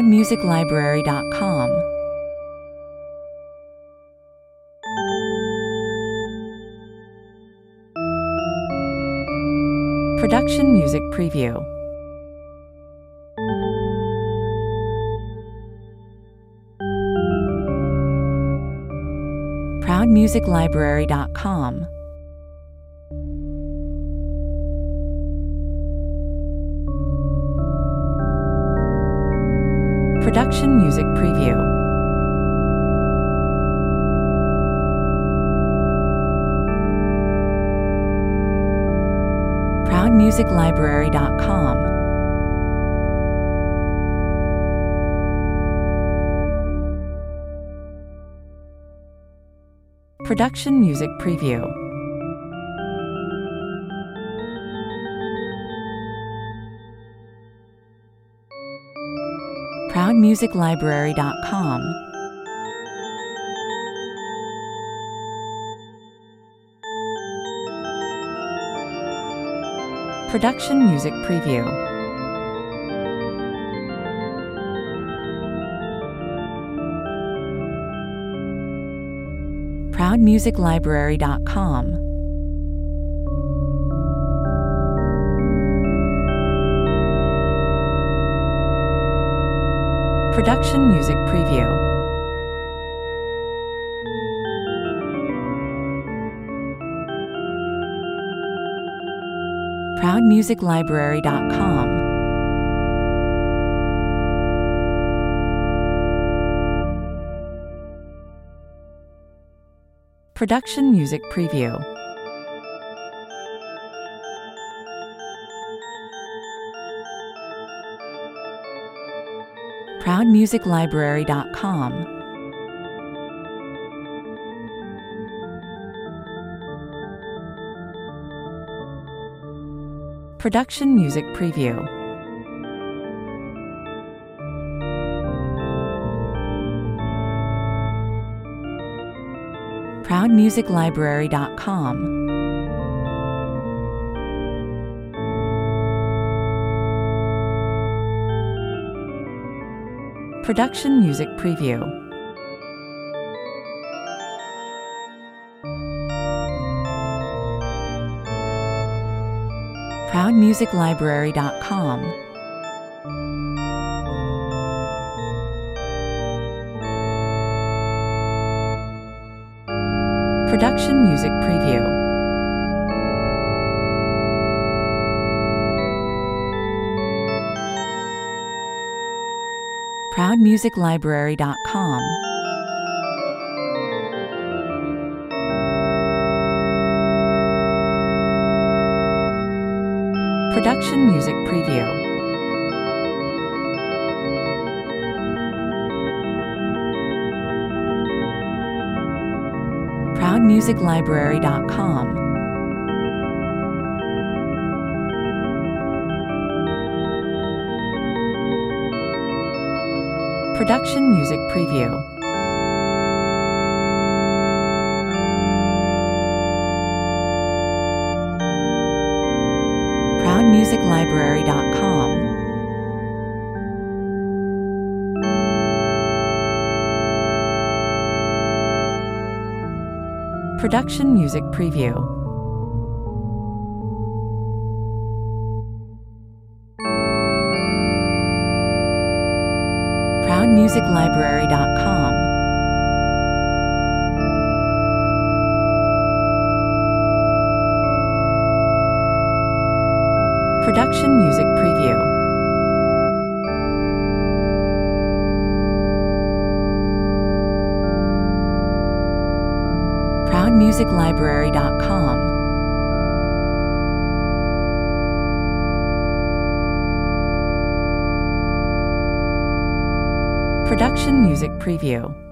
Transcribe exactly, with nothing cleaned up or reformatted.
proud music library dot com. Production Music Preview. proud music library dot com. Production Music Preview. proud music library dot com. Production Music Preview. proud music library dot com. Production Music Preview. proud music library dot com. Production Music Preview. proud music library dot com. Production Music Preview. proud music library dot com. Production Music Preview. proud music library dot com. Production Music Preview. proud music library dot com. Production Music Preview. proud music library dot com. Production Music Preview. proud music library dot com. Production Music Preview. proud music library dot com. Production Music Preview. proud music library dot com. Production Music Preview. proud music library dot com. Production Music Preview.